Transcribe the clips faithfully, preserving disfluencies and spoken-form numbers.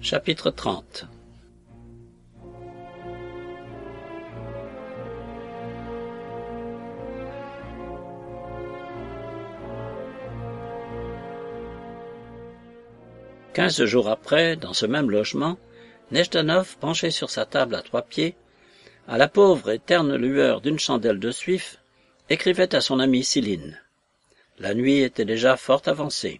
Chapitre trente. Quinze jours après, dans ce même logement, Nejdanov, penché sur sa table à trois pieds, à la pauvre et terne lueur d'une chandelle de suif, écrivait à son amie Siline. La nuit était déjà fort avancée.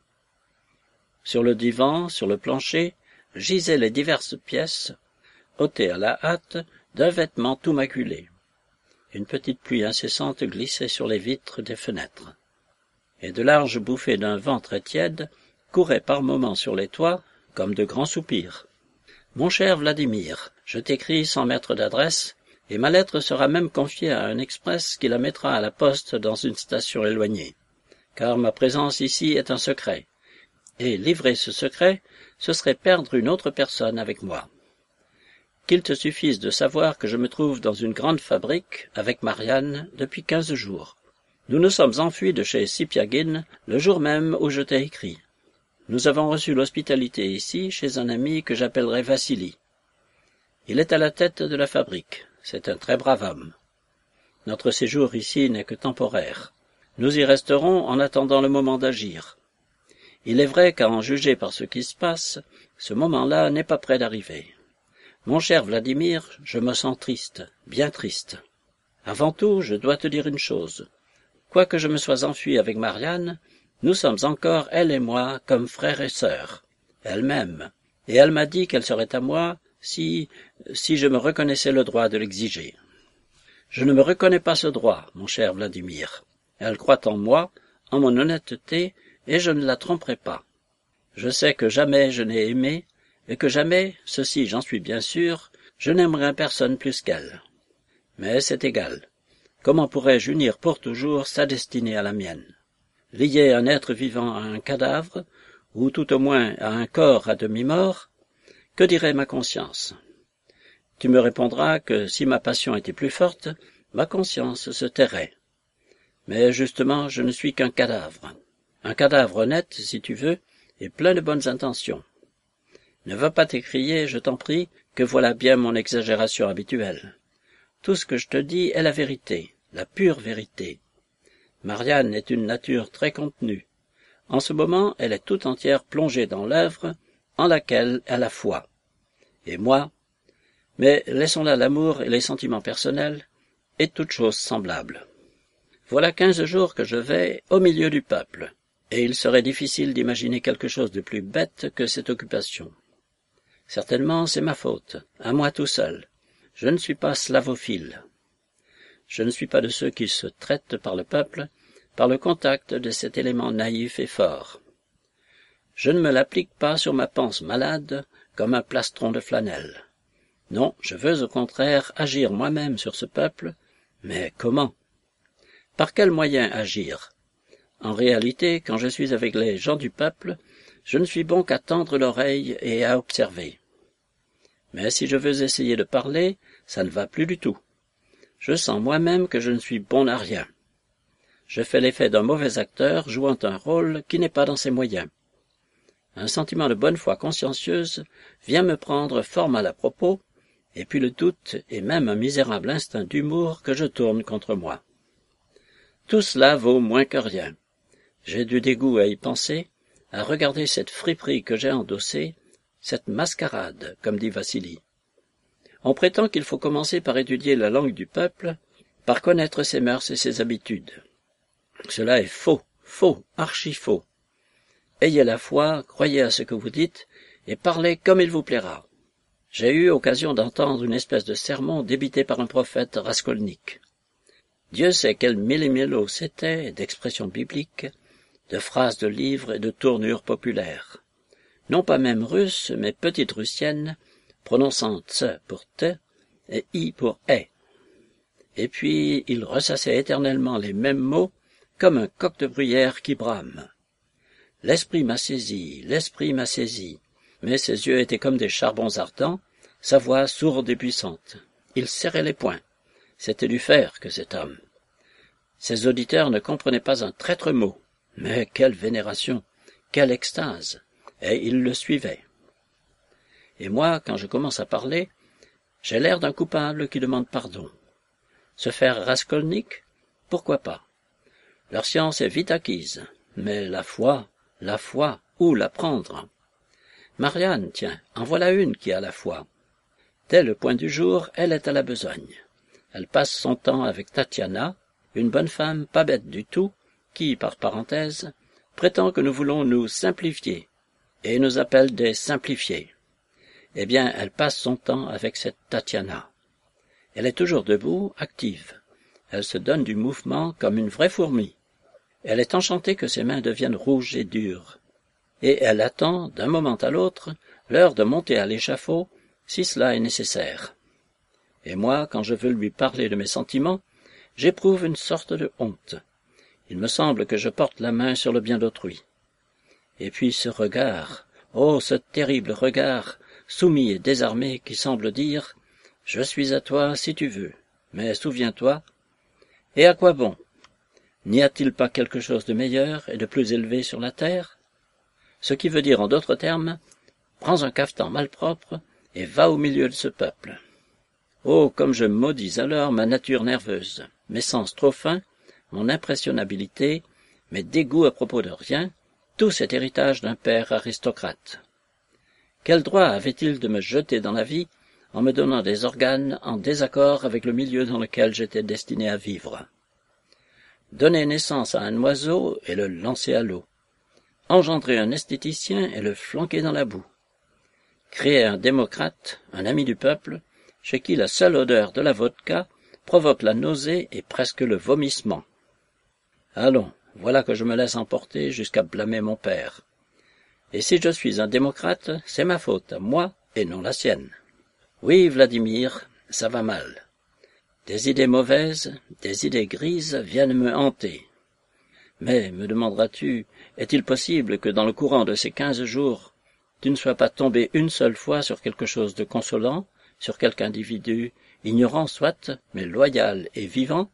Sur le divan, sur le plancher, gisaient les diverses pièces, ôtées à la hâte d'un vêtement tout maculé. Une petite pluie incessante glissait sur les vitres des fenêtres, et de larges bouffées d'un vent très tiède couraient par moments sur les toits comme de grands soupirs. « Mon cher Vladimir, je t'écris sans mettre d'adresse, et ma lettre sera même confiée à un express qui la mettra à la poste dans une station éloignée, car ma présence ici est un secret, et livrer ce secret, ce serait perdre une autre personne avec moi. Qu'il te suffise de savoir que je me trouve dans une grande fabrique avec Marianne depuis quinze jours. Nous nous sommes enfuis de chez Sipiagine le jour même où je t'ai écrit. Nous avons reçu l'hospitalité ici chez un ami que j'appellerai Vassili. Il est à la tête de la fabrique. C'est un très brave homme. Notre séjour ici n'est que temporaire. Nous y resterons en attendant le moment d'agir. Il est vrai qu'à en juger par ce qui se passe, ce moment-là n'est pas près d'arriver. Mon cher Vladimir, je me sens triste, bien triste. Avant tout, je dois te dire une chose. Quoique je me sois enfui avec Marianne, nous sommes encore, elle et moi, comme frère et sœur. Elle m'aime, et elle m'a dit qu'elle serait à moi si, si je me reconnaissais le droit de l'exiger. Je ne me reconnais pas ce droit, mon cher Vladimir. Elle croit en moi, en mon honnêteté, et je ne la tromperai pas. Je sais que jamais je n'ai aimé, et que jamais, ceci j'en suis bien sûr, je n'aimerai personne plus qu'elle. Mais c'est égal. Comment pourrais-je unir pour toujours sa destinée à la mienne? Lier un être vivant à un cadavre, ou tout au moins à un corps à demi-mort, que dirait ma conscience? Tu me répondras que si ma passion était plus forte, ma conscience se tairait. Mais justement, je ne suis qu'un cadavre. Un cadavre honnête, si tu veux, et plein de bonnes intentions. Ne va pas t'écrier, je t'en prie, que voilà bien mon exagération habituelle. Tout ce que je te dis est la vérité, la pure vérité. Marianne est une nature très contenue. En ce moment, elle est tout entière plongée dans l'œuvre en laquelle elle a foi. Et moi? Mais laissons là l'amour et les sentiments personnels, et toutes choses semblables. Voilà quinze jours que je vais au milieu du peuple, et il serait difficile d'imaginer quelque chose de plus bête que cette occupation. Certainement, c'est ma faute, à moi tout seul. Je ne suis pas slavophile. Je ne suis pas de ceux qui se traitent par le peuple, par le contact de cet élément naïf et fort. Je ne me l'applique pas sur ma panse malade comme un plastron de flanelle. Non, je veux au contraire agir moi-même sur ce peuple, mais comment? Par quels moyens agir? En réalité, quand je suis avec les gens du peuple, je ne suis bon qu'à tendre l'oreille et à observer. Mais si je veux essayer de parler, ça ne va plus du tout. Je sens moi-même que je ne suis bon à rien. Je fais l'effet d'un mauvais acteur jouant un rôle qui n'est pas dans ses moyens. Un sentiment de bonne foi consciencieuse vient me prendre fort mal à propos, et puis le doute et même un misérable instinct d'humour que je tourne contre moi. Tout cela vaut moins que rien. J'ai du dégoût à y penser, à regarder cette friperie que j'ai endossée, cette mascarade, comme dit Vassili. On prétend qu'il faut commencer par étudier la langue du peuple, par connaître ses mœurs et ses habitudes. Cela est faux, faux, archi faux. Ayez la foi, croyez à ce que vous dites, et parlez comme il vous plaira. J'ai eu occasion d'entendre une espèce de sermon débité par un prophète Raskolnik. Dieu sait quel méli-mélo c'était d'expressions bibliques, de phrases de livres et de tournures populaires. Non pas même russes, mais petites russiennes, prononçant tse pour te et i pour est. Et puis il ressassait éternellement les mêmes mots, comme un coq de bruyère qui brame. L'esprit m'a saisi, l'esprit m'a saisi, mais ses yeux étaient comme des charbons ardents, sa voix sourde et puissante. Il serrait les poings. C'était du fer que cet homme. Ses auditeurs ne comprenaient pas un traître mot, mais quelle vénération, quelle extase, et ils le suivaient. Et moi, quand je commence à parler, j'ai l'air d'un coupable qui demande pardon. Se faire Raskolnik? Pourquoi pas? Leur science est vite acquise, mais la foi, la foi, où la prendre? Marianne, tiens, en voilà une qui a la foi. Dès le point du jour, elle est à la besogne. Elle passe son temps avec Tatiana, une bonne femme pas bête du tout, qui, par parenthèse, prétend que nous voulons nous simplifier, et nous appelle des simplifiés. Eh bien, elle passe son temps avec cette Tatiana. Elle est toujours debout, active. Elle se donne du mouvement comme une vraie fourmi. Elle est enchantée que ses mains deviennent rouges et dures. Et elle attend, d'un moment à l'autre, l'heure de monter à l'échafaud, si cela est nécessaire. Et moi, quand je veux lui parler de mes sentiments, j'éprouve une sorte de honte. Il me semble que je porte la main sur le bien d'autrui. Et puis ce regard, oh, ce terrible regard, soumis et désarmé, qui semble dire « Je suis à toi si tu veux, mais souviens-toi ». Et à quoi bon? N'y a-t-il pas quelque chose de meilleur et de plus élevé sur la terre? Ce qui veut dire en d'autres termes, prends un cafetan malpropre et va au milieu de ce peuple. Oh, comme je maudis alors ma nature nerveuse, mes sens trop fins, mon impressionnabilité, mes dégoûts à propos de rien, tout cet héritage d'un père aristocrate. Quel droit avait-il de me jeter dans la vie en me donnant des organes en désaccord avec le milieu dans lequel j'étais destiné à vivre? Donner naissance à un oiseau et le lancer à l'eau. Engendrer un esthéticien et le flanquer dans la boue. Créer un démocrate, un ami du peuple, chez qui la seule odeur de la vodka provoque la nausée et presque le vomissement. Allons, voilà que je me laisse emporter jusqu'à blâmer mon père. Et si je suis un démocrate, c'est ma faute, à moi, et non la sienne. Oui, Vladimir, ça va mal. Des idées mauvaises, des idées grises viennent me hanter. Mais, me demanderas-tu, est-il possible que dans le courant de ces quinze jours, tu ne sois pas tombé une seule fois sur quelque chose de consolant, sur quelque individu, ignorant soit, mais loyal et vivant?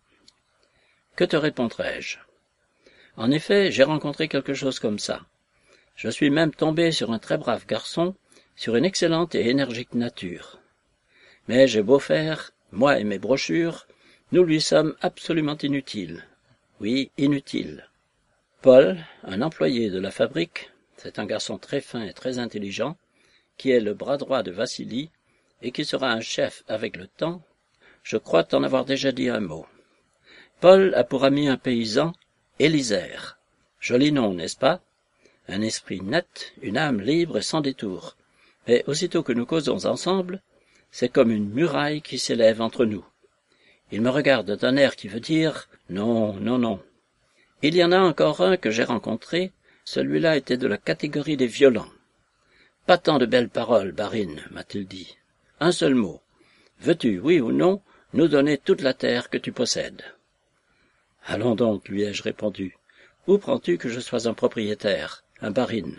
Que te répondrai-je? En effet, j'ai rencontré quelque chose comme ça. Je suis même tombé sur un très brave garçon, sur une excellente et énergique nature. Mais j'ai beau faire, moi et mes brochures, nous lui sommes absolument inutiles. Oui, inutiles. Paul, un employé de la fabrique, c'est un garçon très fin et très intelligent, qui est le bras droit de Vassili, et qui sera un chef avec le temps, je crois t'en avoir déjà dit un mot. Paul a pour ami un paysan, Élisère. Joli nom, n'est-ce pas? Un esprit net, une âme libre et sans détour. Mais aussitôt que nous causons ensemble, c'est comme une muraille qui s'élève entre nous. Il me regarde d'un air qui veut dire « non, non, non ». Il y en a encore un que j'ai rencontré, celui-là était de la catégorie des violents. « Pas tant de belles paroles, Barine, m'a-t-il dit. Un seul mot. Veux-tu, oui ou non, nous donner toute la terre que tu possèdes ?» Allons donc, lui ai-je répondu. Où prends-tu que je sois un propriétaire, un Barine?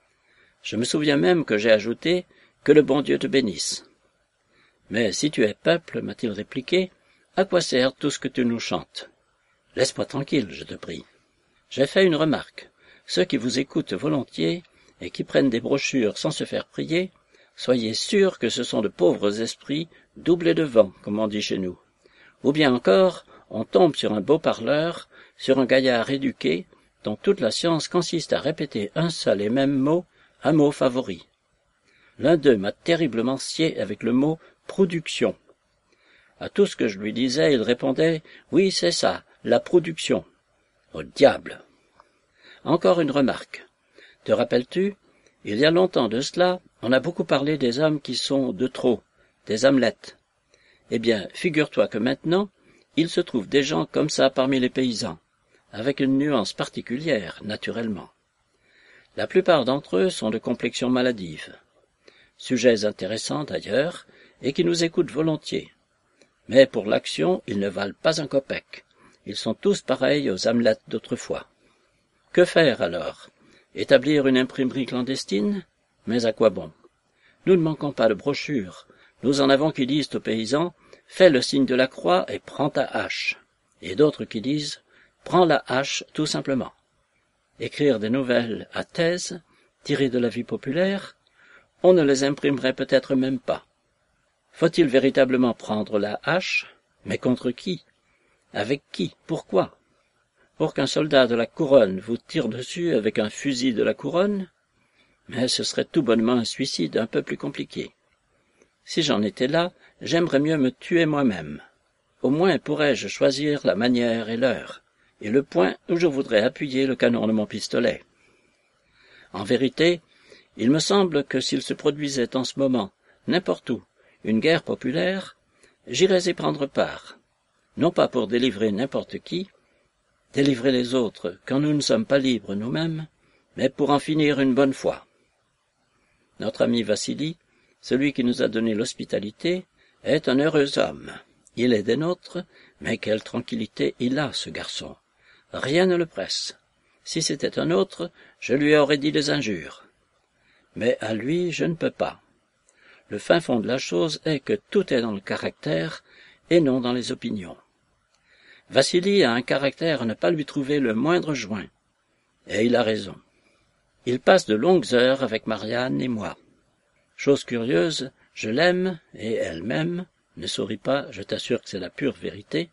Je me souviens même que j'ai ajouté « que le bon Dieu te bénisse ». Mais si tu es peuple, m'a-t-il répliqué, à quoi sert tout ce que tu nous chantes? Laisse-moi tranquille, je te prie. J'ai fait une remarque. Ceux qui vous écoutent volontiers et qui prennent des brochures sans se faire prier, soyez sûrs que ce sont de pauvres esprits doublés de vent, comme on dit chez nous. Ou bien encore, on tombe sur un beau parleur, sur un gaillard éduqué, dont toute la science consiste à répéter un seul et même mot, un mot favori. L'un d'eux m'a terriblement scié avec le mot « production ». À tout ce que je lui disais, il répondait « oui, c'est ça, la production ». Au diable! Encore une remarque. Te rappelles-tu, il y a longtemps de cela, on a beaucoup parlé des hommes qui sont de trop, des Hamlet. Eh bien, figure-toi que maintenant, il se trouve des gens comme ça parmi les paysans, avec une nuance particulière, naturellement. La plupart d'entre eux sont de complexion maladive. Sujets intéressants d'ailleurs, et qui nous écoutent volontiers. Mais pour l'action, ils ne valent pas un copec. Ils sont tous pareils aux Hamlet d'autrefois. Que faire alors? Établir une imprimerie clandestine? Mais à quoi bon? Nous ne manquons pas de brochures. Nous en avons qui disent aux paysans « fais le signe de la croix et prends ta hache », et d'autres qui disent « prends la hache tout simplement ». Écrire des nouvelles à thèse, tirées de la vie populaire? on ne les imprimerait peut-être même pas. Faut-il véritablement prendre la hache? Mais contre qui? Avec qui? Pourquoi? Pour qu'un soldat de la couronne vous tire dessus avec un fusil de la couronne? Mais ce serait tout bonnement un suicide un peu plus compliqué. Si j'en étais là, j'aimerais mieux me tuer moi-même. Au moins pourrais-je choisir la manière et l'heure, et le point où je voudrais appuyer le canon de mon pistolet. En vérité, il me semble que s'il se produisait en ce moment, n'importe où, une guerre populaire, j'irais y prendre part, non pas pour délivrer n'importe qui, délivrer les autres quand nous ne sommes pas libres nous-mêmes, mais pour en finir une bonne fois. Notre ami Vassili, celui qui nous a donné l'hospitalité, est un heureux homme. Il est des nôtres, mais quelle tranquillité il a, ce garçon. Rien ne le presse. Si c'était un autre, je lui aurais dit des injures. Mais à lui, je ne peux pas. Le fin fond de la chose est que tout est dans le caractère et non dans les opinions. Vassili a un caractère à ne pas lui trouver le moindre joint. Et il a raison. Il passe de longues heures avec Marianne et moi. Chose curieuse, je l'aime, et elle m'aime, ne souris pas, je t'assure que c'est la pure vérité,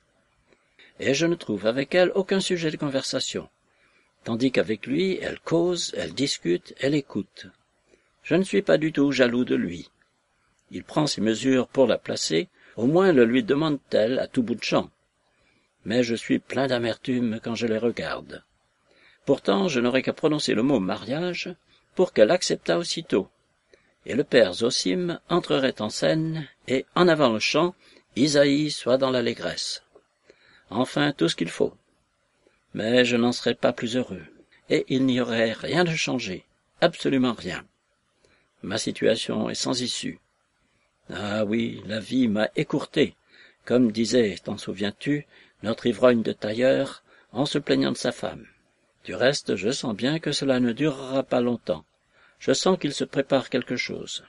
et je ne trouve avec elle aucun sujet de conversation, tandis qu'avec lui, elle cause, elle discute, elle écoute. Je ne suis pas du tout jaloux de lui. Il prend ses mesures pour la placer, au moins le lui demande-t-elle à tout bout de champ. Mais je suis plein d'amertume quand je les regarde. Pourtant, je n'aurais qu'à prononcer le mot mariage pour qu'elle acceptât aussitôt. Et le père Zosim entrerait en scène, et, en avant le chant, Isaïe soit dans l'allégresse. Enfin, tout ce qu'il faut. Mais je n'en serais pas plus heureux, et il n'y aurait rien de changé, absolument rien. Ma situation est sans issue. Ah oui, la vie m'a écourté, comme disait, t'en souviens-tu, notre ivrogne de tailleur, en se plaignant de sa femme. Du reste, je sens bien que cela ne durera pas longtemps. Je sens qu'il se prépare quelque chose.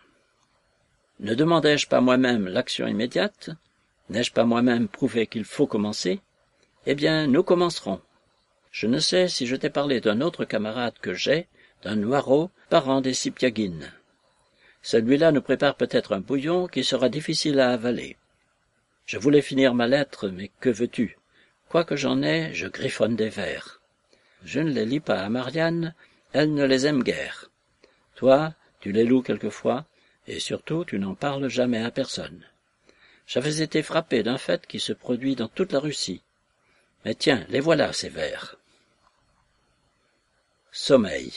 Ne demandai-je pas moi-même l'action immédiate? N'ai-je pas moi-même prouvé qu'il faut commencer? Eh bien, nous commencerons. Je ne sais si je t'ai parlé d'un autre camarade que j'ai, d'un Noiraud, parent des Sipiagines. Celui-là nous prépare peut-être un bouillon qui sera difficile à avaler. Je voulais finir ma lettre, mais que veux-tu? Quoi que j'en ai, je griffonne des vers. Je ne les lis pas à Marianne, elle ne les aime guère. Toi, tu les loues quelquefois, et surtout tu n'en parles jamais à personne. J'avais été frappé d'un fait qui se produit dans toute la Russie. Mais tiens, les voilà, ces vers. Sommeil.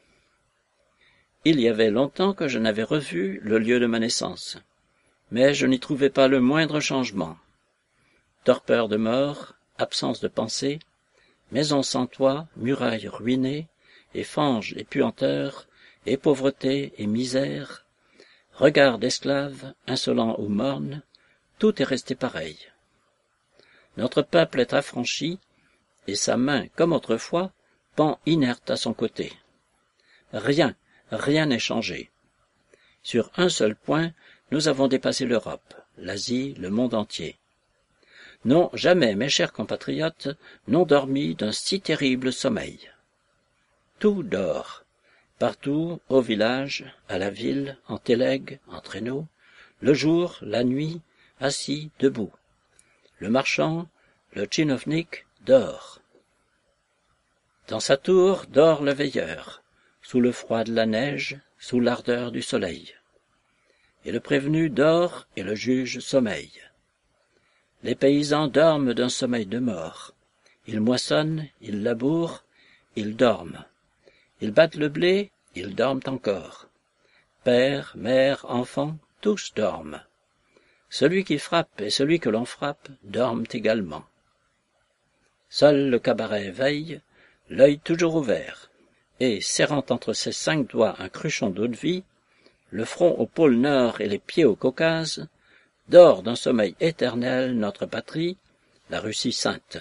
Il y avait longtemps que je n'avais revu le lieu de ma naissance, mais je n'y trouvais pas le moindre changement. Torpeur de mort, absence de pensée, maison sans toit, murailles ruinées, et fange et puanteur, et pauvreté et misère, regard d'esclave, insolent ou morne, tout est resté pareil. Notre peuple est affranchi, et sa main, comme autrefois, pend inerte à son côté. Rien, rien n'est changé. Sur un seul point, nous avons dépassé l'Europe, l'Asie, le monde entier. Non, jamais, mes chers compatriotes, n'ont dormi d'un si terrible sommeil. Tout dort. Partout, au village, à la ville, en télègue, en traîneau, le jour, la nuit, assis, debout. Le marchand, le tchinovnik, dort. Dans sa tour dort le veilleur, sous le froid de la neige, sous l'ardeur du soleil. Et le prévenu dort et le juge sommeille. Les paysans dorment d'un sommeil de mort. Ils moissonnent, ils labourent, ils dorment. Ils battent le blé, ils dorment encore. Père, mère, enfants, tous dorment. Celui qui frappe et celui que l'on frappe dorment également. Seul le cabaret veille, l'œil toujours ouvert, et, serrant entre ses cinq doigts un cruchon d'eau-de-vie, le front au pôle Nord et les pieds au Caucase, dort d'un sommeil éternel notre patrie, la Russie sainte.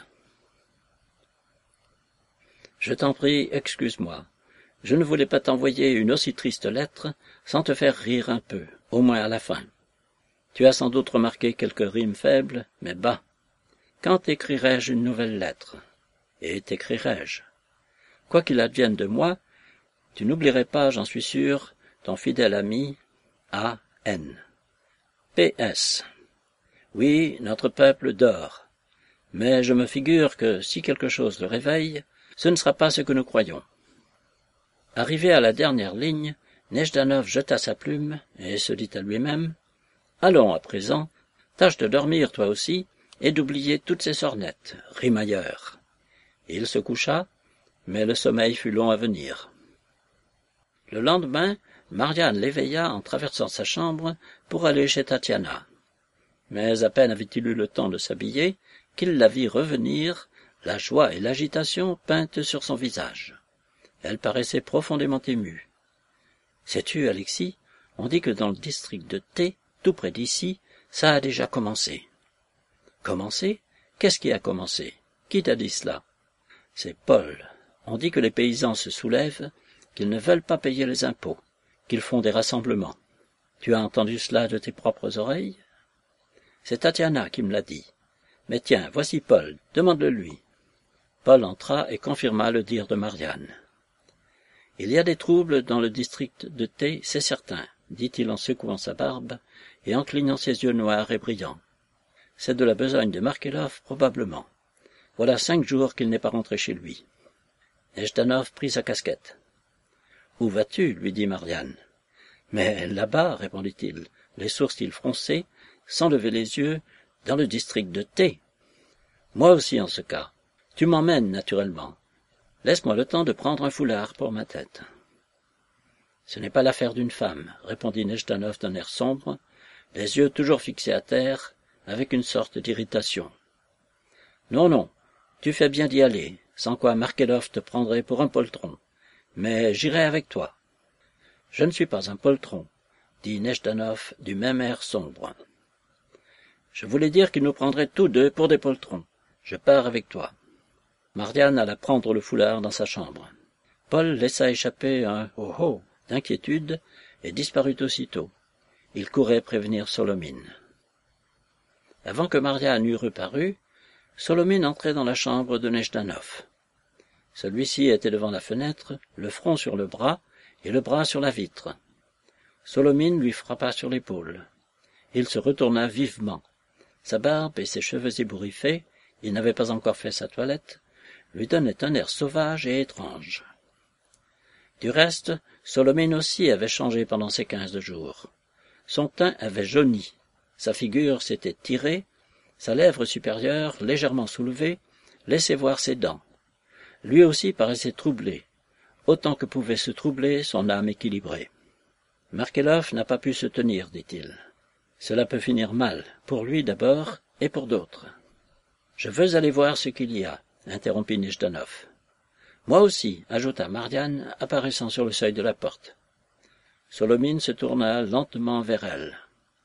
Je t'en prie, excuse-moi. Je ne voulais pas t'envoyer une aussi triste lettre sans te faire rire un peu, au moins à la fin. Tu as sans doute remarqué quelques rimes faibles, mais bah, quand t'écrirai-je une nouvelle lettre? Et t'écrirai-je? Quoi qu'il advienne de moi, tu n'oublierais pas, j'en suis sûr, ton fidèle ami, A N. P S. Oui, notre peuple dort. Mais je me figure que si quelque chose le réveille, ce ne sera pas ce que nous croyons. Arrivé à la dernière ligne, Nejdanov jeta sa plume et se dit à lui-même « Allons, à présent, tâche de dormir toi aussi et d'oublier toutes ces sornettes, rimailleur. » Il se coucha, mais le sommeil fut long à venir. Le lendemain, Marianne l'éveilla en traversant sa chambre pour aller chez Tatiana. Mais à peine avait-il eu le temps de s'habiller qu'il la vit revenir, la joie et l'agitation peintes sur son visage. Elle paraissait profondément émue. « Sais-tu, Alexis, on dit que dans le district de T, tout près d'ici, ça a déjà commencé. »« Commencé ? Qu'est-ce qui a commencé ? Qui t'a dit cela ?»« C'est Paul. On dit que les paysans se soulèvent, qu'ils ne veulent pas payer les impôts, qu'ils font des rassemblements. Tu as entendu cela de tes propres oreilles ? C'est Tatiana qui me l'a dit. Mais tiens, voici Paul, demande-le lui. » Paul entra et confirma le dire de Marianne. « Il y a des troubles dans le district de T, c'est certain, » dit-il en secouant sa barbe et en clignant ses yeux noirs et brillants. « C'est de la besogne de Markelov, probablement. Voilà cinq jours qu'il n'est pas rentré chez lui. » Nejdanov prit sa casquette. « Où vas-tu » lui dit Marianne. « Mais là-bas, répondit-il, les sourcils froncés, sans lever les yeux, dans le district de T. Moi aussi en ce cas. Tu m'emmènes naturellement. Laisse-moi le temps de prendre un foulard pour ma tête. »« Ce n'est pas l'affaire d'une femme, » répondit Nejdanov d'un air sombre, les yeux toujours fixés à terre, avec une sorte d'irritation. « Non, non, tu fais bien d'y aller, sans quoi Markelov te prendrait pour un poltron. Mais j'irai avec toi. »« Je ne suis pas un poltron, » dit Nejdanov du même air sombre. « Je voulais dire qu'il nous prendrait tous deux pour des poltrons. Je pars avec toi. » Marianne alla prendre le foulard dans sa chambre. Paul laissa échapper un « oh oh » d'inquiétude et disparut aussitôt. Il courait prévenir Solomine. Avant que Marianne eût reparu, Solomine entrait dans la chambre de Nejdanov. Celui-ci était devant la fenêtre, le front sur le bras et le bras sur la vitre. Solomine lui frappa sur l'épaule. Il se retourna vivement. Sa barbe et ses cheveux ébouriffés, il n'avait pas encore fait sa toilette, lui donnaient un air sauvage et étrange. Du reste, Solomine aussi avait changé pendant ces quinze jours. Son teint avait jauni, sa figure s'était tirée, sa lèvre supérieure, légèrement soulevée, laissait voir ses dents. Lui aussi paraissait troublé, autant que pouvait se troubler son âme équilibrée. « Markelov n'a pas pu se tenir, dit-il. Cela peut finir mal, pour lui d'abord et pour d'autres. »« Je veux aller voir ce qu'il y a, » interrompit Nejdanov. « Moi aussi, » ajouta Marianne, apparaissant sur le seuil de la porte. Solomine se tourna lentement vers elle.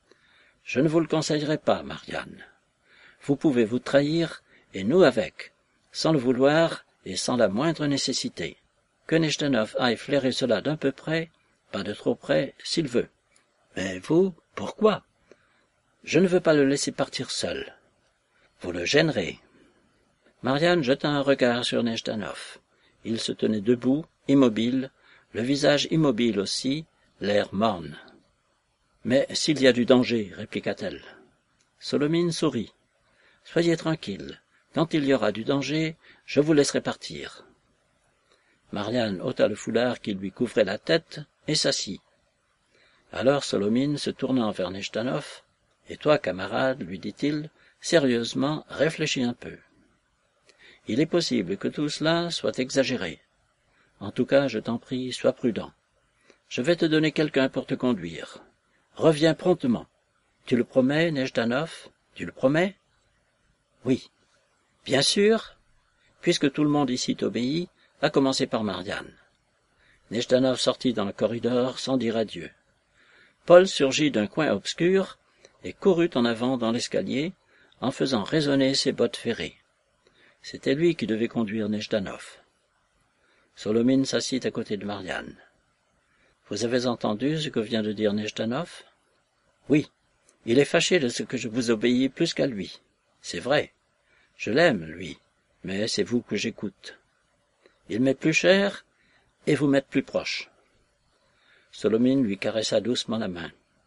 « Je ne vous le conseillerais pas, Marianne. Vous pouvez vous trahir, et nous avec, sans le vouloir et sans la moindre nécessité. Que Nejdanov aille flairer cela d'un peu près, pas de trop près, s'il veut. Mais vous, pourquoi ? Je ne veux pas le laisser partir seul. Vous le gênerez. » Marianne jeta un regard sur Nejdanov. Il se tenait debout, immobile, le visage immobile aussi, l'air morne. « Mais s'il y a du danger, répliqua-t-elle. Solomine sourit. « Soyez tranquille. Quand il y aura du danger, je vous laisserai partir. » Marianne ôta le foulard qui lui couvrait la tête et s'assit. Alors Solomine, se tournant vers Nejdanov, « Et toi, camarade, lui dit-il, sérieusement, réfléchis un peu. Il est possible que tout cela soit exagéré. En tout cas, je t'en prie, sois prudent. Je vais te donner quelqu'un pour te conduire. Reviens promptement. Tu le promets, Nejdanov? Tu le promets? » « Oui. »« Bien sûr, puisque tout le monde ici t'obéit, à commencer par Marianne. » Nejdanov sortit dans le corridor sans dire adieu. Paul surgit d'un coin obscur et courut en avant dans l'escalier, en faisant résonner ses bottes ferrées. C'était lui qui devait conduire Nejdanov. Solomine s'assit à côté de Marianne. « Vous avez entendu ce que vient de dire Nejdanov ? »« Oui, il est fâché de ce que je vous obéis plus qu'à lui. C'est vrai. Je l'aime, lui, mais c'est vous que j'écoute. Il m'est plus cher et vous m'êtes plus proche. » Solomine lui caressa doucement la main.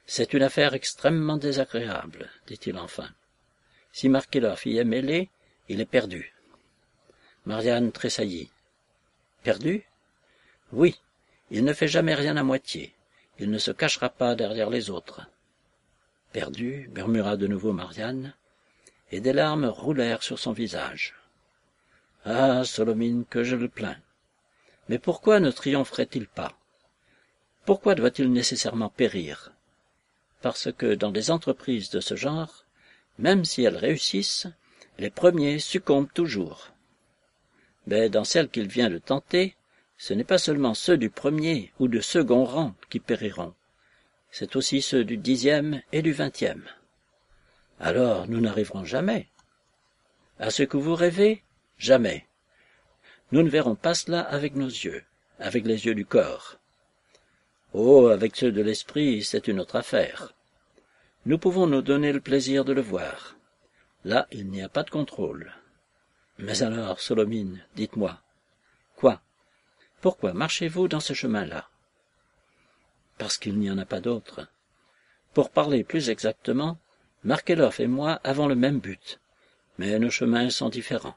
C'est une affaire extrêmement désagréable, dit-il enfin. Si Markelov y est mêlé, il est perdu. Marianne tressaillit. Perdu? Oui, il ne fait jamais rien à moitié. Il ne se cachera pas derrière les autres. Perdu, murmura de nouveau Marianne, et des larmes roulèrent sur son visage. Ah, Solomine, que je le plains. Mais pourquoi ne triompherait-il pas? Pourquoi doit-il nécessairement périr? Parce que dans des entreprises de ce genre, même si elles réussissent, les premiers succombent toujours. Mais dans celles qu'il vient de tenter, ce n'est pas seulement ceux du premier ou du second rang qui périront, c'est aussi ceux du dixième et du vingtième. Alors nous n'arriverons jamais. À ce que vous rêvez, jamais. Nous ne verrons pas cela avec nos yeux, avec les yeux du corps. Oh, avec ceux de l'esprit, c'est une autre affaire. Nous pouvons nous donner le plaisir de le voir. Là, il n'y a pas de contrôle. Mais alors, Solomine, dites-moi. Quoi? Pourquoi marchez-vous dans ce chemin-là? Parce qu'il n'y en a pas d'autre. Pour parler plus exactement, Markelov et moi avons le même but, mais nos chemins sont différents.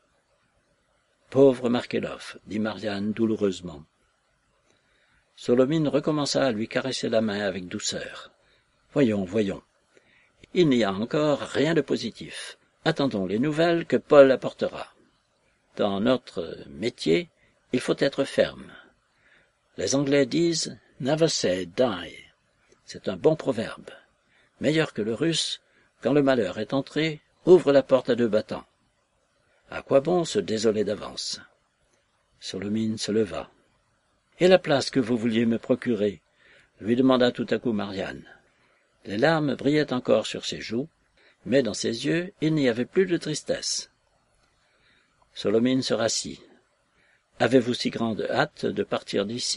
Pauvre Markelov, dit Marianne douloureusement. Solomine recommença à lui caresser la main avec douceur. Voyons, voyons. Il n'y a encore rien de positif. Attendons les nouvelles que Paul apportera. Dans notre métier, il faut être ferme. Les Anglais disent « never say die ». C'est un bon proverbe. Meilleur que le russe, quand le malheur est entré, ouvre la porte à deux battants. À quoi bon se désoler d'avance? Solomine se leva. « Et la place que vous vouliez me procurer ?» lui demanda tout à coup Marianne. Les larmes brillaient encore sur ses joues, mais dans ses yeux il n'y avait plus de tristesse. Solomine se rassit. « Avez-vous si grande hâte de partir d'ici ?»«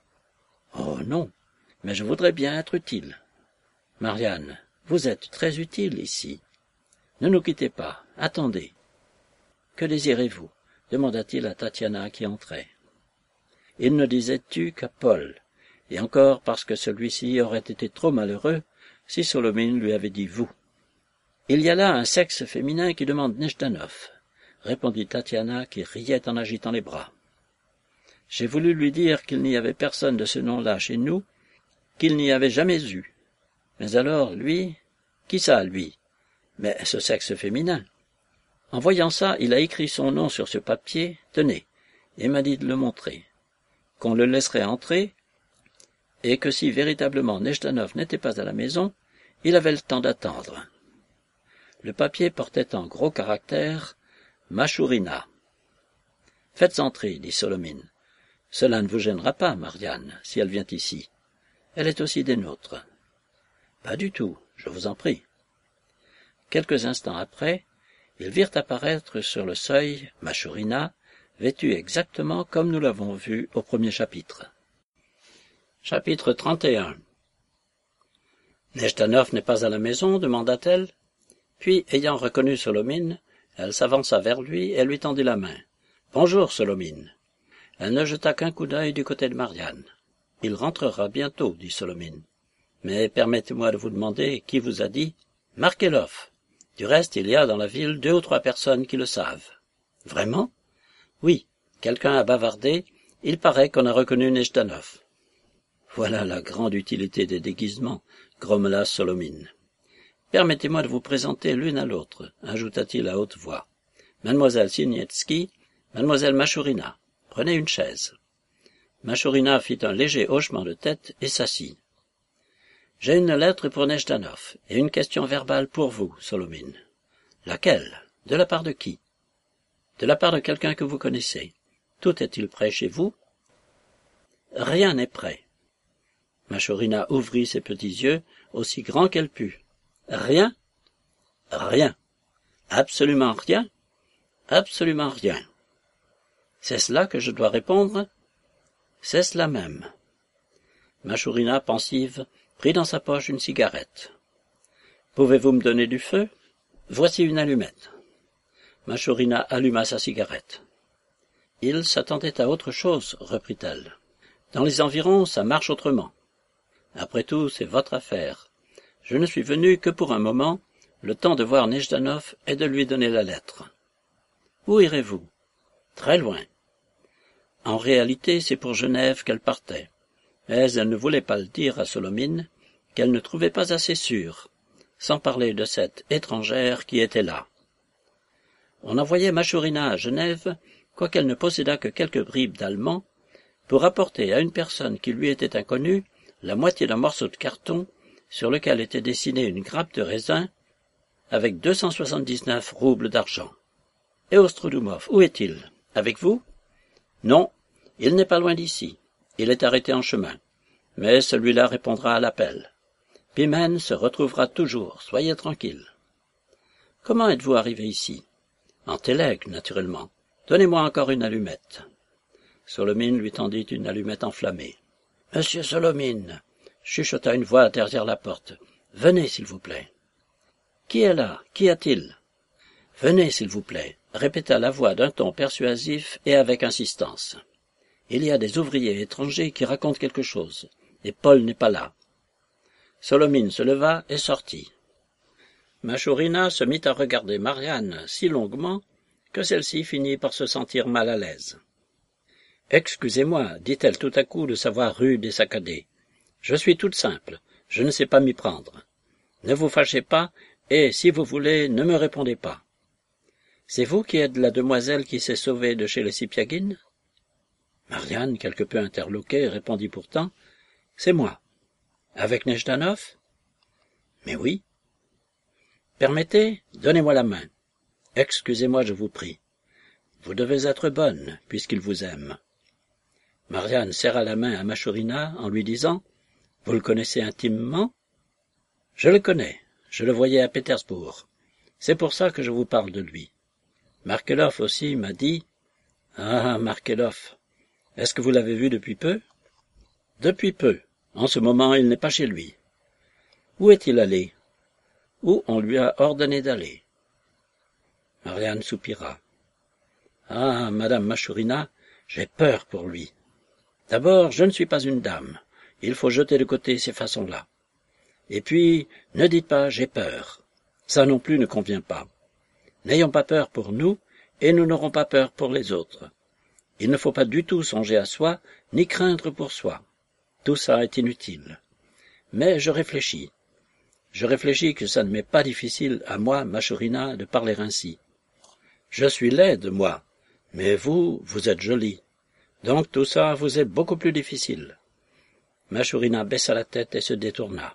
Oh non, mais je voudrais bien être utile. »« Marianne, vous êtes très utile ici. Ne nous quittez pas, attendez. »« Que désirez-vous » demanda-t-il à Tatiana qui entrait. Il ne disait « tu » qu'à Paul, et encore parce que celui-ci aurait été trop malheureux si Solomine lui avait dit « vous ». « Il y a là un sexe féminin qui demande Nejdanov, » répondit Tatiana qui riait en agitant les bras. « J'ai voulu lui dire qu'il n'y avait personne de ce nom-là chez nous, qu'il n'y avait jamais eu. Mais alors, lui, qui ça, lui? Mais ce sexe féminin. En voyant ça, il a écrit son nom sur ce papier, tenez, et m'a dit de le montrer. Qu'on le laisserait entrer, et que si véritablement Nejdanov n'était pas à la maison, il avait le temps d'attendre. Le papier portait en gros caractères « Machurina ». « Faites entrer, dit Solomine. Cela ne vous gênera pas, Marianne, si elle vient ici. Elle est aussi des nôtres. »« Pas du tout, je vous en prie. » Quelques instants après, ils virent apparaître sur le seuil Machurina, vêtue exactement comme nous l'avons vu au premier chapitre. Chapitre trente et un. Nejdanov n'est pas à la maison, demanda-t-elle. Puis, ayant reconnu Solomine, elle s'avança vers lui et lui tendit la main. « Bonjour, Solomine. » Elle ne jeta qu'un coup d'œil du côté de Marianne. « Il rentrera bientôt, dit Solomine. Mais permettez-moi de vous demander qui vous a dit. »« Markelov. Du reste, il y a dans la ville deux ou trois personnes qui le savent. »« Vraiment ? » ?»« Oui, quelqu'un a bavardé. Il paraît qu'on a reconnu Nejdanov. »« Voilà la grande utilité des déguisements, » grommela Solomine. « Permettez-moi de vous présenter l'une à l'autre, » ajouta-t-il à haute voix. « Mademoiselle Sinietsky, mademoiselle Machurina. Prenez une chaise. » Machurina fit un léger hochement de tête et s'assit. « J'ai une lettre pour Nejdanov et une question verbale pour vous, Solomine. »« Laquelle? De la part de qui? »« De la part de quelqu'un que vous connaissez. Tout est-il prêt chez vous? »« Rien n'est prêt. » Machurina ouvrit ses petits yeux, aussi grands qu'elle put. « Rien? »« Rien. Absolument rien? »« Absolument rien. »« C'est cela que je dois répondre? »« C'est cela même. » Machurina, pensive, prit dans sa poche une cigarette. « Pouvez-vous me donner du feu? Voici une allumette. » Machurina alluma sa cigarette. « Il s'attendait à autre chose, reprit-elle. Dans les environs, ça marche autrement. À Après tout, c'est votre affaire. Je ne suis venu que pour un moment, le temps de voir Nejdanov et de lui donner la lettre. Où irez-vous? Très loin. En réalité, c'est pour Genève qu'elle partait, mais elle ne voulait pas le dire à Solomine, qu'elle ne trouvait pas assez sûre, sans parler de cette étrangère qui était là. On envoyait Machorina à Genève, quoiqu'elle ne possédât que quelques bribes d'allemand, pour apporter à une personne qui lui était inconnue la moitié d'un morceau de carton sur lequel était dessinée une grappe de raisin avec deux cent soixante-dix-neuf roubles d'argent. Et Ostrodumov, où est-il? Avec vous? Non, il n'est pas loin d'ici. Il est arrêté en chemin. Mais celui-là répondra à l'appel. Pimen se retrouvera toujours, soyez tranquille. Comment êtes-vous arrivé ici? En télègue, naturellement. Donnez-moi encore une allumette. Solomine lui tendit une allumette enflammée. « Monsieur Solomine !» chuchota une voix derrière la porte. « Venez, s'il vous plaît. »« Qui est là? Qu'y a-t-il ?»« Venez, s'il vous plaît !» répéta la voix d'un ton persuasif et avec insistance. « Il y a des ouvriers étrangers qui racontent quelque chose, et Paul n'est pas là. » Solomine se leva et sortit. Machorina se mit à regarder Marianne si longuement que celle-ci finit par se sentir mal à l'aise. « Excusez-moi, dit-elle tout à coup de sa voix rude et saccadée. Je suis toute simple, je ne sais pas m'y prendre. Ne vous fâchez pas, et, si vous voulez, ne me répondez pas. C'est vous qui êtes la demoiselle qui s'est sauvée de chez les Sipiagines ?» Marianne, quelque peu interloquée, répondit pourtant. « C'est moi. »« Avec Nejdanov ?»« Mais oui. »« Permettez, donnez-moi la main. Excusez-moi, je vous prie. Vous devez être bonne, puisqu'il vous aime. » Marianne serra la main à Machorina en lui disant « Vous le connaissez intimement ?»« Je le connais, je le voyais à Pétersbourg. C'est pour ça que je vous parle de lui. Markelov aussi m'a dit... »« Ah, Markelov, est-ce que vous l'avez vu depuis peu ?»« Depuis peu. En ce moment, il n'est pas chez lui. »« Où est-il allé ?»« Où on lui a ordonné d'aller. » Marianne soupira. « Ah, madame Machorina, j'ai peur pour lui. D'abord, je ne suis pas une dame. Il faut jeter de côté ces façons-là. Et puis, ne dites pas « j'ai peur ». Ça non plus ne convient pas. N'ayons pas peur pour nous, et nous n'aurons pas peur pour les autres. Il ne faut pas du tout songer à soi, ni craindre pour soi. Tout ça est inutile. Mais je réfléchis. Je réfléchis que ça ne m'est pas difficile à moi, Machorina, de parler ainsi. Je suis laide, moi, mais vous, vous êtes jolie. Donc tout ça vous est beaucoup plus difficile. Machorina baissa la tête et se détourna.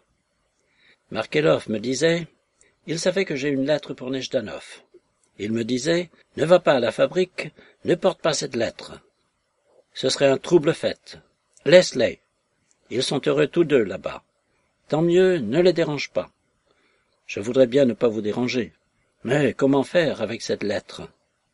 Markelov me disait, il savait que j'ai une lettre pour Nejdanov. Il me disait, ne va pas à la fabrique, ne porte pas cette lettre. Ce serait un trouble fait. Laisse-les. Ils sont heureux tous deux là-bas. Tant mieux, ne les dérange pas. Je voudrais bien ne pas vous déranger. Mais comment faire avec cette lettre?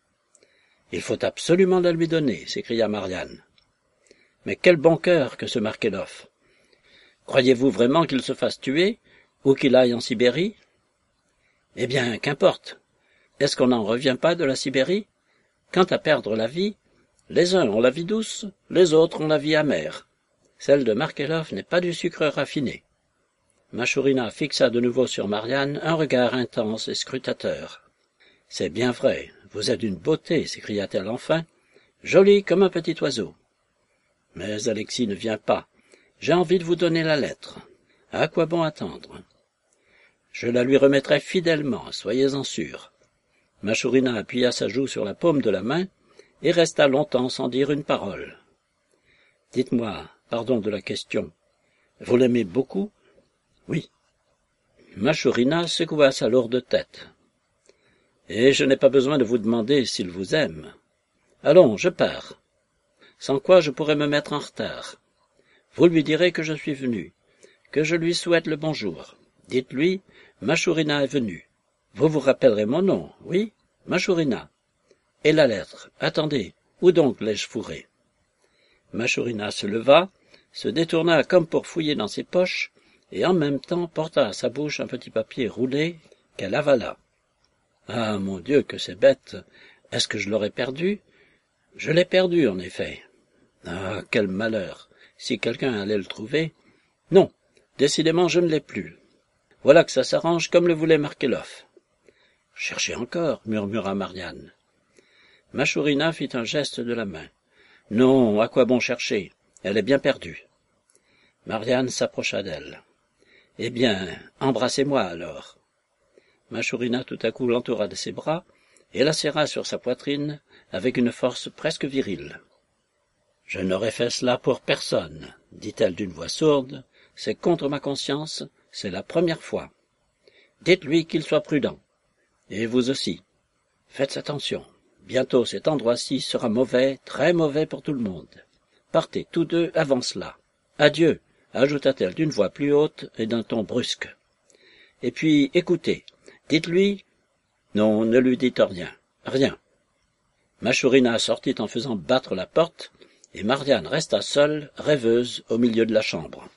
Il faut absolument la lui donner, s'écria Marianne. Mais quel bon cœur que ce Markelov. Croyez-vous vraiment qu'il se fasse tuer, ou qu'il aille en Sibérie? Eh bien, qu'importe. Est-ce qu'on n'en revient pas de la Sibérie? Quant à perdre la vie, les uns ont la vie douce, les autres ont la vie amère. Celle de Markelov n'est pas du sucre raffiné. Machorina fixa de nouveau sur Marianne un regard intense et scrutateur. « C'est bien vrai, vous êtes d'une beauté, s'écria-t-elle enfin, jolie comme un petit oiseau. Mais Alexis ne vient pas. J'ai envie de vous donner la lettre. À quoi bon attendre? Je la lui remettrai fidèlement, soyez-en sûrs. » Machorina appuya sa joue sur la paume de la main et resta longtemps sans dire une parole. « Dites-moi, pardon de la question, vous l'aimez beaucoup? » « Oui. » Machorina secoua sa lourde tête. « Et je n'ai pas besoin de vous demander s'il vous aime. Allons, je pars. Sans quoi je pourrais me mettre en retard. Vous lui direz que je suis venu, que je lui souhaite le bonjour. Dites-lui, Machorina est venue. Vous vous rappellerez mon nom, oui? Machorina. Et la lettre. Attendez, où donc l'ai-je fourrée? » Machorina se leva, se détourna comme pour fouiller dans ses poches, et en même temps porta à sa bouche un petit papier roulé qu'elle avala. « Ah, mon Dieu, que c'est bête! Est-ce que je l'aurais perdu? Je l'ai perdu, en effet. Ah, quel malheur! Si quelqu'un allait le trouver... Non, Décidément, je ne l'ai plus. Voilà que ça s'arrange comme le voulait Markelov. Cherchez encore, murmura Marianne. Machorina fit un geste de la main. Non, à quoi bon chercher? Elle est bien perdue. Marianne s'approcha d'elle. Eh bien, embrassez-moi alors. Machorina tout à coup l'entoura de ses bras et la serra sur sa poitrine avec une force presque virile. Je n'aurais fait cela pour personne, dit-elle d'une voix sourde. C'est contre ma conscience, c'est la première fois. Dites-lui qu'il soit prudent. Et vous aussi. Faites attention. Bientôt cet endroit-ci sera mauvais, très mauvais pour tout le monde. Partez tous deux avant cela. Adieu, ajouta-t-elle d'une voix plus haute et d'un ton brusque. Et puis, écoutez, dites-lui... Non, ne lui dites rien, rien. Machorina sortit en faisant battre la porte, et Marianne resta seule, rêveuse, au milieu de la chambre.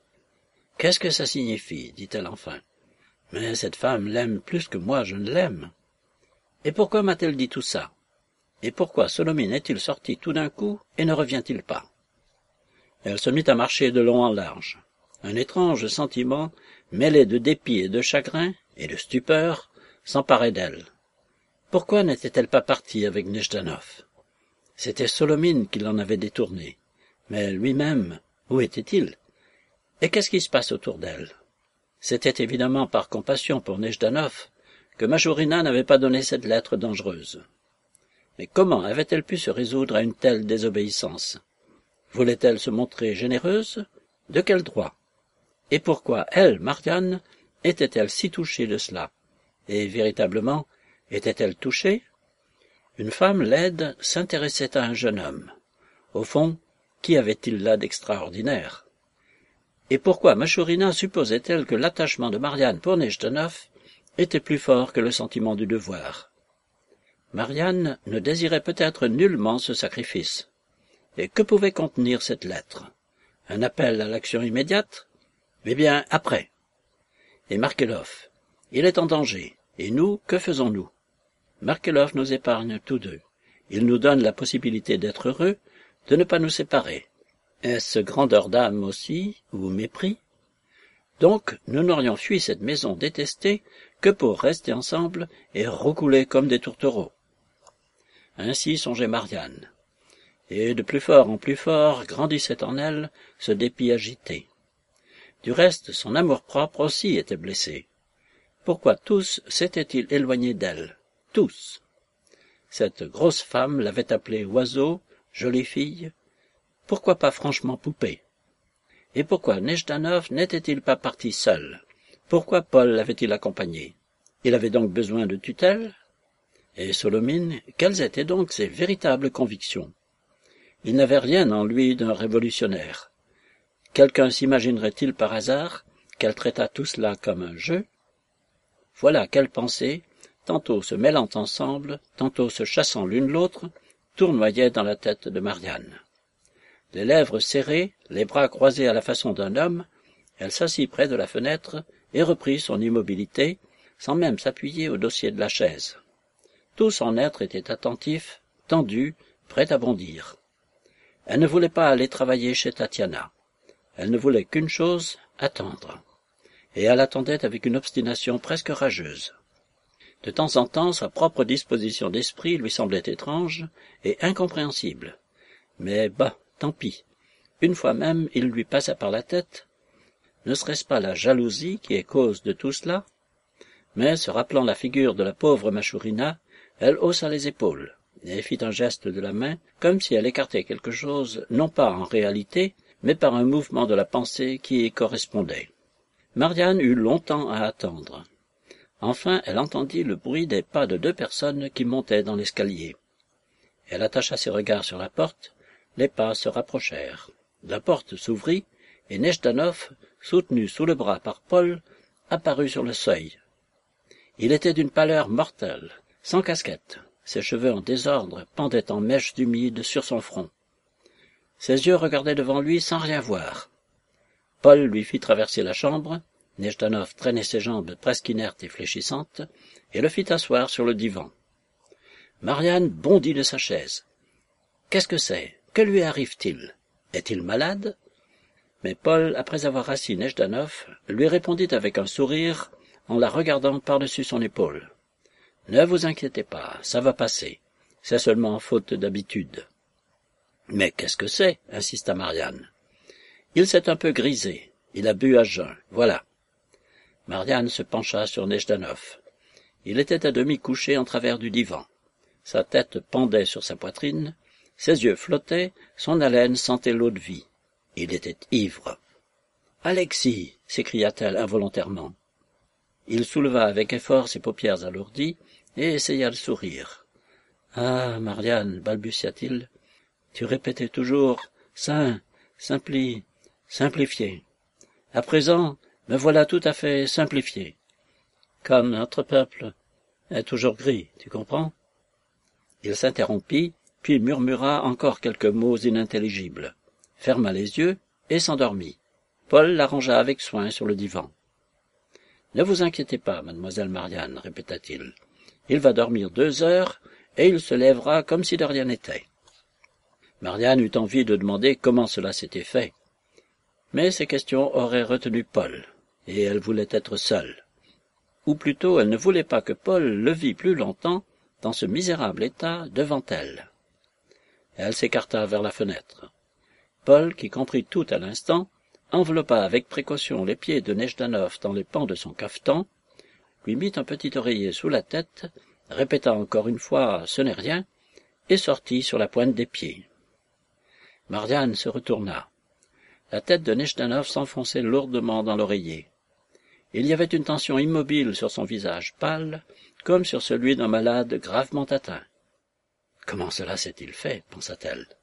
« Qu'est-ce que ça signifie » dit-elle enfin. « Mais cette femme l'aime plus que moi je ne l'aime. Et pourquoi m'a-t-elle dit tout ça? Et pourquoi Solomine est-il sorti tout d'un coup et ne revient-il pas ?» Elle se mit à marcher de long en large. Un étrange sentiment, mêlé de dépit et de chagrin, et de stupeur, s'emparait d'elle. Pourquoi n'était-elle pas partie avec Nejdanov? C'était Solomine qui l'en avait détournée. Mais lui-même, où était-il? Et qu'est-ce qui se passe autour d'elle? C'était évidemment par compassion pour Nejdanov que Machorina n'avait pas donné cette lettre dangereuse. Mais comment avait-elle pu se résoudre à une telle désobéissance? Voulait-elle se montrer généreuse? De quel droit? Et pourquoi elle, Marianne, était-elle si touchée de cela? Et véritablement, était-elle touchée? Une femme laide s'intéressait à un jeune homme. Au fond, qu'y avait-il là d'extraordinaire? Et pourquoi Machorina supposait-elle que l'attachement de Marianne pour Nejdanov était plus fort que le sentiment du devoir? Marianne ne désirait peut-être nullement ce sacrifice. Et que pouvait contenir cette lettre? Un appel à l'action immédiate? Eh bien, après. Et Markelov, il est en danger. Et nous, que faisons-nous? Markelov nous épargne tous deux. Il nous donne la possibilité d'être heureux, de ne pas nous séparer. Est-ce grandeur d'âme aussi, ou mépris? Donc, nous n'aurions fui cette maison détestée que pour rester ensemble et roucouler comme des tourtereaux. Ainsi songeait Marianne. Et de plus fort en plus fort grandissait en elle ce dépit agité. Du reste, son amour-propre aussi était blessé. Pourquoi tous s'étaient-ils éloignés d'elle? Tous. Cette grosse femme l'avait appelée oiseau, jolie fille. Pourquoi pas franchement poupée? Et pourquoi Nejdanov n'était-il pas parti seul? Pourquoi Paul l'avait-il accompagné? Il avait donc besoin de tutelle? Et Solomine, quelles étaient donc ses véritables convictions? Il n'avait rien en lui d'un révolutionnaire. Quelqu'un s'imaginerait-il par hasard qu'elle traitât tout cela comme un jeu? Voilà quelles pensées, tantôt se mêlant ensemble, tantôt se chassant l'une l'autre, tournoyaient dans la tête de Marianne. Les lèvres serrées, les bras croisés à la façon d'un homme, elle s'assit près de la fenêtre et reprit son immobilité, sans même s'appuyer au dossier de la chaise. Tout son être était attentif, tendu, prêt à bondir. Elle ne voulait pas aller travailler chez Tatiana. Elle ne voulait qu'une chose, attendre. Et elle attendait avec une obstination presque rageuse. De temps en temps, sa propre disposition d'esprit lui semblait étrange et incompréhensible. Mais bah, tant pis. Une fois même, il lui passa par la tête. Ne serait-ce pas la jalousie qui est cause de tout cela? Mais, se rappelant la figure de la pauvre Machorina, elle haussa les épaules et fit un geste de la main, comme si elle écartait quelque chose, non pas en réalité, mais par un mouvement de la pensée qui y correspondait. Marianne eut longtemps à attendre. Enfin, elle entendit le bruit des pas de deux personnes qui montaient dans l'escalier. Elle attacha ses regards sur la porte, les pas se rapprochèrent. La porte s'ouvrit, et Nejdanov, soutenu sous le bras par Paul, apparut sur le seuil. Il était d'une pâleur mortelle, sans casquette. Ses cheveux en désordre pendaient en mèches humides sur son front. Ses yeux regardaient devant lui sans rien voir. Paul lui fit traverser la chambre, Nejdanov traînait ses jambes presque inertes et fléchissantes, et le fit asseoir sur le divan. Marianne bondit de sa chaise. « Qu'est-ce que c'est? Que lui arrive-t-il? Est-il malade ?» Mais Paul, après avoir assis Nejdanov, lui répondit avec un sourire en la regardant par-dessus son épaule. « Ne vous inquiétez pas, ça va passer. C'est seulement faute d'habitude. »« Mais qu'est-ce que c'est » insista Marianne. « Il s'est un peu grisé. Il a bu à jeun. Voilà. » Marianne se pencha sur Nejdanov. Il était à demi couché en travers du divan. Sa tête pendait sur sa poitrine, ses yeux flottaient, son haleine sentait l'eau-de-vie. Il était ivre. « Alexis !» s'écria-t-elle involontairement. Il souleva avec effort ses paupières alourdies et essaya le sourire. « Ah, Marianne, balbutia-t-il, tu répétais toujours « saint, simpli, simplifié. À présent, me voilà tout à fait simplifié. Comme notre peuple est toujours gris, tu comprends ?» Il s'interrompit, puis murmura encore quelques mots inintelligibles, ferma les yeux et s'endormit. Paul l'arrangea avec soin sur le divan. « Ne vous inquiétez pas, mademoiselle Marianne, répéta-t-il. Il va dormir deux heures et il se lèvera comme si de rien n'était. » Marianne eut envie de demander comment cela s'était fait. Mais ces questions auraient retenu Paul, et elle voulait être seule. Ou plutôt, elle ne voulait pas que Paul le vît plus longtemps dans ce misérable état devant elle. Elle s'écarta vers la fenêtre. Paul, qui comprit tout à l'instant, enveloppa avec précaution les pieds de Nejdanov dans les pans de son cafetan, lui mit un petit oreiller sous la tête, répéta encore une fois « ce n'est rien » et sortit sur la pointe des pieds. Marianne se retourna. La tête de Nejdanov s'enfonçait lourdement dans l'oreiller. Il y avait une tension immobile sur son visage pâle, comme sur celui d'un malade gravement atteint. « Comment cela s'est-il fait » pensa-t-elle.